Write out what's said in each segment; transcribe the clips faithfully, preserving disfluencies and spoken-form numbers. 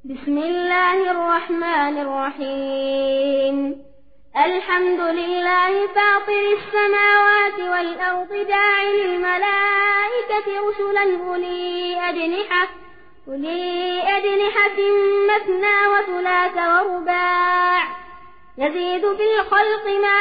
بسم الله الرحمن الرحيم الحمد لله فاطر السماوات والأرض جاعل الملائكة رسلا أولي أجنحة أولي أجنحة مثنى وثلاث ورباع يزيد في الخلق ما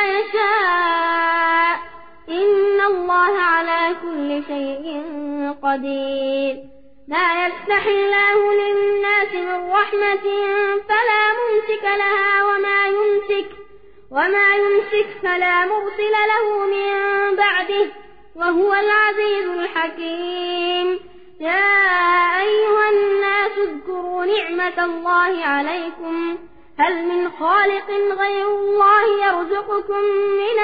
يشاء إن الله على كل شيء قدير لا يفتح الله للناس من رحمة فلا ممسك لها وما يمسك وما يمسك فلا مرسل له من بعده وهو العزيز الحكيم يا أيها الناس اذكروا نعمة الله عليكم هل من خالق غير الله يرزقكم من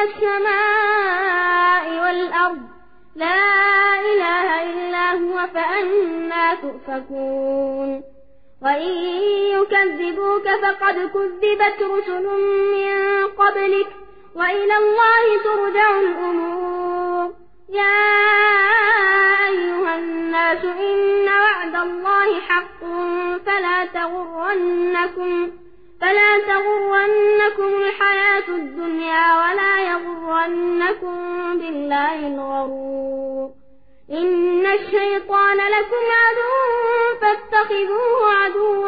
السماء والأرض لا إله إلا هو فأنى تؤفكون وإن يكذبوك فقد كذبت رسل من قبلك وإلى الله ترجع الأمور يا أيها الناس إن وعد الله حق فلا تغرنكم فلا تغرنكم الحياة الدنيا ولا يغرنكم بالله الغرور إن الشيطان لكم عدو فاتخذوه عدوا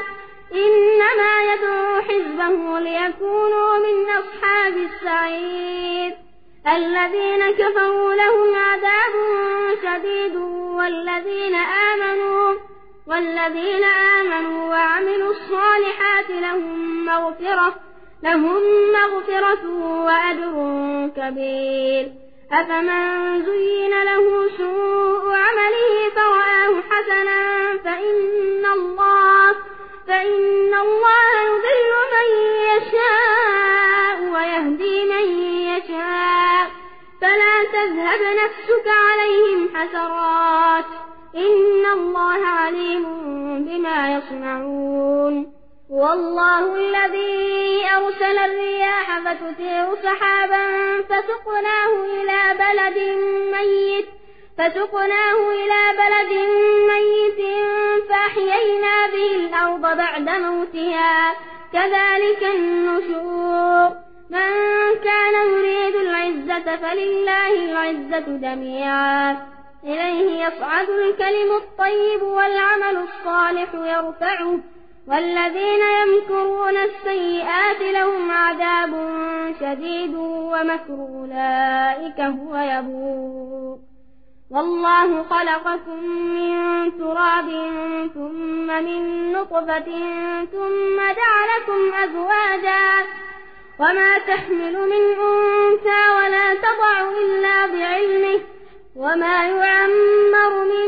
إنما يدعو حزبه ليكونوا من أصحاب السعير الذين كفروا لهم عذاب شديد والذين آمنوا والذين آمنوا وعملوا الصالحات لهم مغفرة لهم مغفرة وأجر كبير أفمن زين له سوء عمله فرآه حسنا فإن الله فإن الله يضل من يشاء ويهدي من يشاء فلا تذهب نفسك عليهم حسرات إن الله عليم بما يصنعون والله الذي أرسل الرياح فتثير سحابا فسقناه إلى بلد ميت فسقناه إلى بلد ميت فأحيينا به الأرض بعد موتها كذلك النشور من كان يريد العزة فلله العزة جميعا إليه يصعد الكلم الطيب والعمل الصالح يرفعه والذين يمكرون السيئات لهم عذاب شديد ومكر أولئك هو يبور والله خلقكم من تراب ثم من نطفة ثم جعلكم أزواجا وما تحمل من أنثى ولا تضع إلا بعلمه وما يعمر من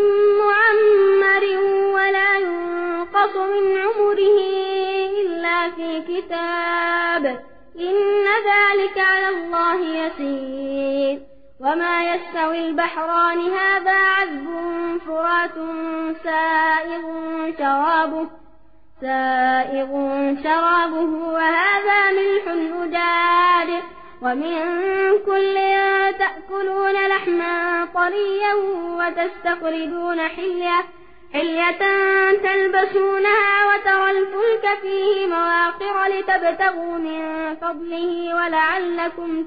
معمر ولا ينقص من عمره إلا في كتاب إن ذلك على الله يسير وما يستوي البحران هذا عذب فرات سائغ شرابه سائغ شرابه وهذا ملح أجاج ومن كل تأكلون لحما طريا وتستخرجون حلية حلية تلبسونها وترى الفلك فيه مواخر لتبتغوا من فضله ولعلكم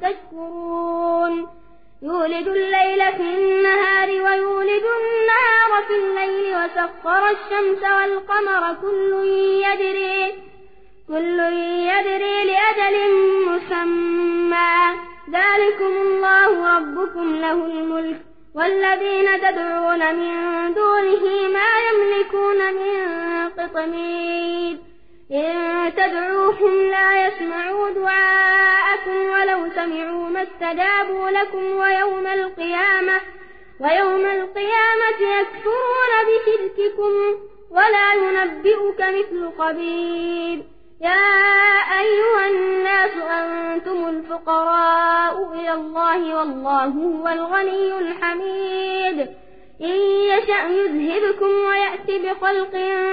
تشكرون يولد الليل في النهار ويولد النهار في الليل وسخر الشمس والقمر كل يجري كل يجري لأجل مسمى ذلكم الله ربكم له الملك والذين تدعون من دونه ما يملكون من قطمير إن تدعوهم لا يسمعوا دعاءكم ولو سمعوا ما استجابوا لكم ويوم القيامة ويوم القيامة يكفرون بشرككم ولا ينبئك مثل خبير يا أيها الناس أنتم الفقراء إلى الله والله هو الغني الحميد إن يشأ يذهبكم ويأتي بخلق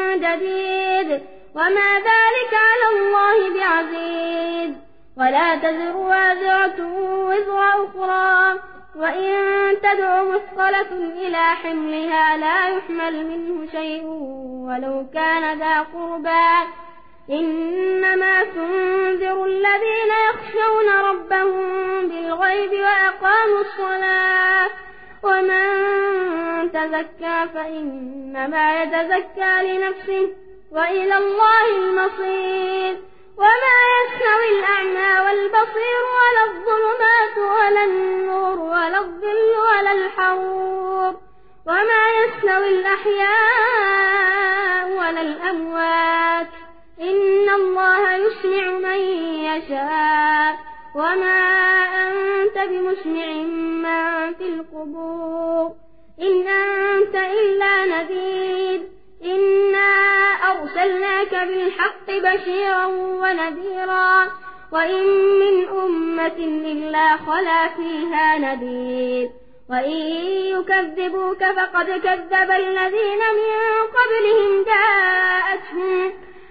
جديد وما ذلك على الله بعزيز ولا تزر وازرة وزر أخرى وإن تدع مثقلة إلى حملها لا يحمل منه شيء ولو كان ذا قربى إنما تنذر الذين يخشون ربهم بالغيب وأقاموا الصلاة ومن تزكى فإنما يتزكى لنفسه وإلى الله المصير وما يستوي الأعمى والبصير ولا الظلمات ولا النور ولا الظل ولا الحرور وما يستوي الأحياء ولا الأموات إن الله يسمع من يشاء وما أنت بمسمع من في القبور إن أنت إلا نذير إنا أرسلناك بالحق بشيرا ونذيرا وإن من أمة إلا خلا فيها نذير وإن يكذبوك فقد كذب الذين من قبلهم جاءتهم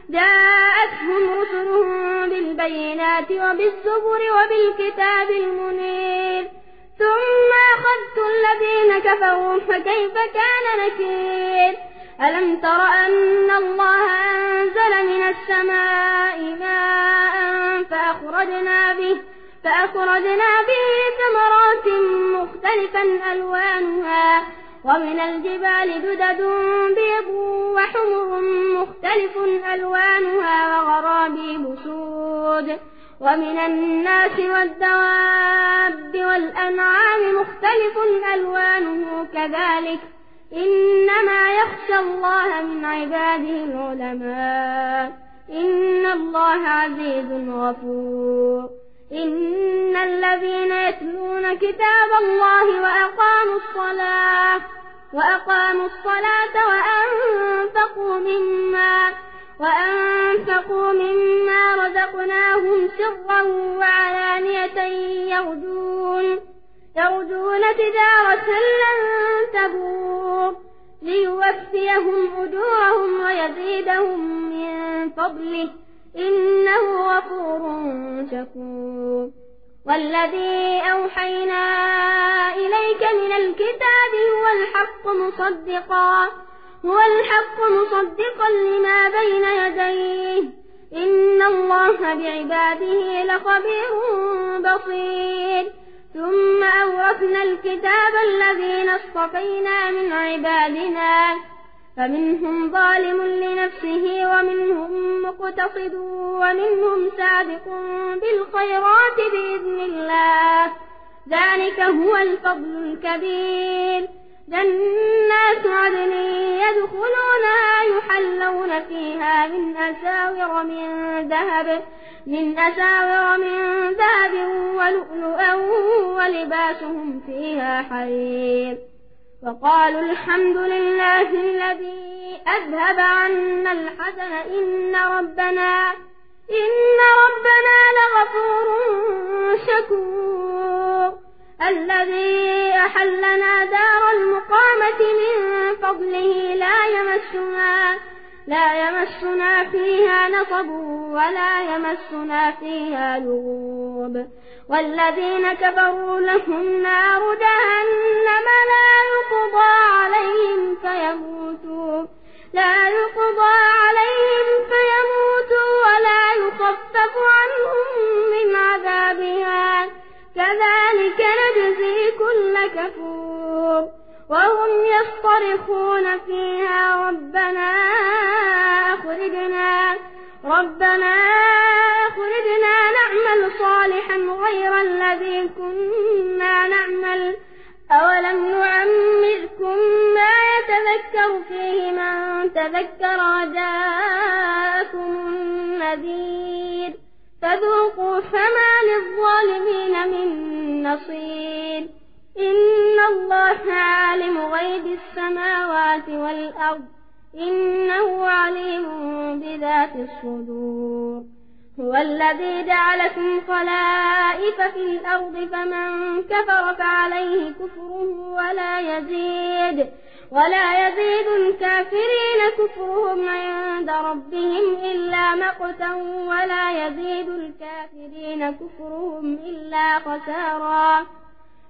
جاءتهم رسلهم بالبينات وبالزبر وبالكتاب المنير ثم أخذت الذين كفروا فكيف كان نكير ألم تر أن الله أنزل من السماء ماء فأخرجنا به فأخرجنا به ثمرات مختلفا ألوانها ومن الجبال جدد بيض وحمر مختلف ألوانها وغرابيب سود ومن الناس والدواب والأنعام مختلف ألوانه كذلك إنما يخشى الله من عباده العلماء إن الله عزيز غفور إن الذين يتلون كتاب الله وأقاموا الصلاة وأقاموا الصلاة وأنفقوا مما وأنفقوا مما رزقناهم سرا وعلانية يرجون يرجون تجارة لن تبور ليوفيهم أجورهم ويزيدهم من فضله إنه غفور شكور والذي أوحينا إليك من الكتاب هو الحق مصدقا هو الحق مصدقا لما بين يديه إن الله بعباده لخبير بصير ثم أورثنا الكتاب الذين اصطفينا من عبادنا فمنهم ظالم لنفسه ومنهم مقتصد ومنهم سابق بالخيرات بإذن الله ذلك هو الفضل الكبير جنات عدن يدخلونها يحلون فيها من أساور من ذهب من أساور من ذهب ولؤلؤا ولباسهم فيها حرير وقالوا الحمد لله الذي أذهب عنا الحزن إن ربنا إن ربنا لغفور شكور الذي أحلنا دار المقامة من فضله لا يمسنا لا يمسنا فيها نصب ولا يمسنا فيها لغوب والذين كفروا لهم نار جهنم لا يقضى عليهم فيموتوا لا يقضى عليهم فيموتوا ولا يخفف عنهم من عذابها كذلك نجزي كل كفور وهم يصطرخون فيها ربنا أخرجنا ربنا أخرجنا نعمل صالحا غير الذي كنا نعمل أولم نعمركم ما يتذكر فيه من تذكر وجاءكم النذير فذوقوا فما للظالمين من نصير إن الله عالم غيب السماوات والأرض إنه عليم بذات الصدور هو الذي جعلكم خلائف في الأرض فمن كفر فعليه كفره ولا يزيد ولا يزيد الكافرين كفرهم عند ربهم إلا مقتا ولا يزيد الكافرين كفرهم إلا خسارا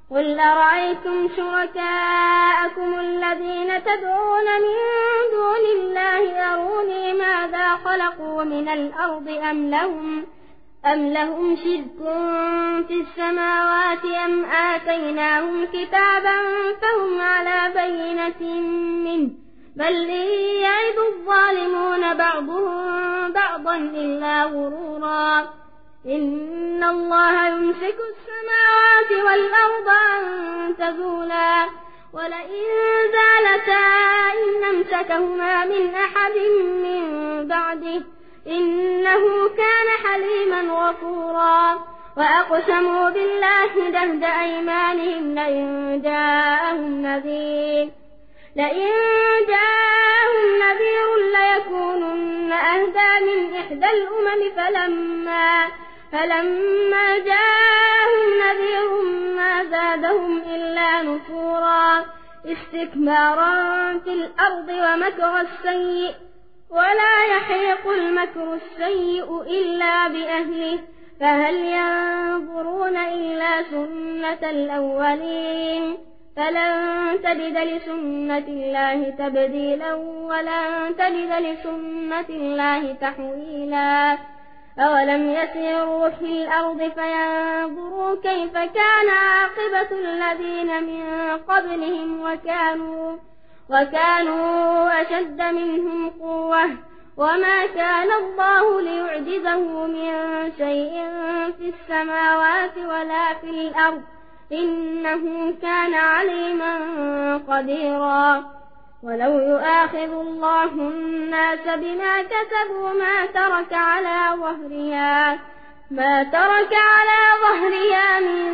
قل أرأيتم شركاءكم الذين تدعون من دون الله أروني ماذا خلقوا من الأرض أم لهم أم لهم شرك في السماوات أم آتيناهم كتابا فهم على بينة منه بل إن يعد الظالمون بعضهم بعضا إلا غرورا إن الله يمسك السماوات والأرض أن تزولا ولئن زالتا إن أمسكهما من أحد من بعده إنه كان حليما غفورا وأقسموا بالله جهد أيمانهم لئن جاءهم نذير لئن جاءهم نذير ليكونن أهدى من إحدى الأمم فلما فلما جاءهم نذير ما زادهم إلا نفورا استكبارا في الأرض ومكر السيء ولا يحيق المكر السيء إلا بأهله فهل ينظرون إلا سنة الأولين فلن تجد لسنة الله تبديلا ولن تجد لسنة الله تحويلا أولم يسيروا في الأرض فينظروا كيف كان عاقبة الذين من قبلهم وكانوا وكانوا أشد منهم قوة وما كان الله ليعجزه من شيء في السماوات ولا في الأرض إنه كان عليما قديرا ولو يؤاخذ الله الناس بما كسبوا ما ترك على ظهرها ما ترك على ظهرها من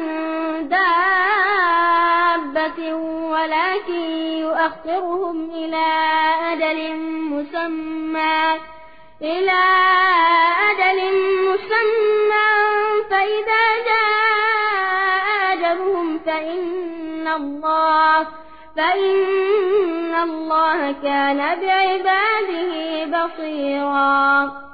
دابة ولكن يؤخرهم إلى أجل مسمى إلى أجل مسمى فإذا جاء أجلهم فإن الله فإن الله كان بعباده بصيرا.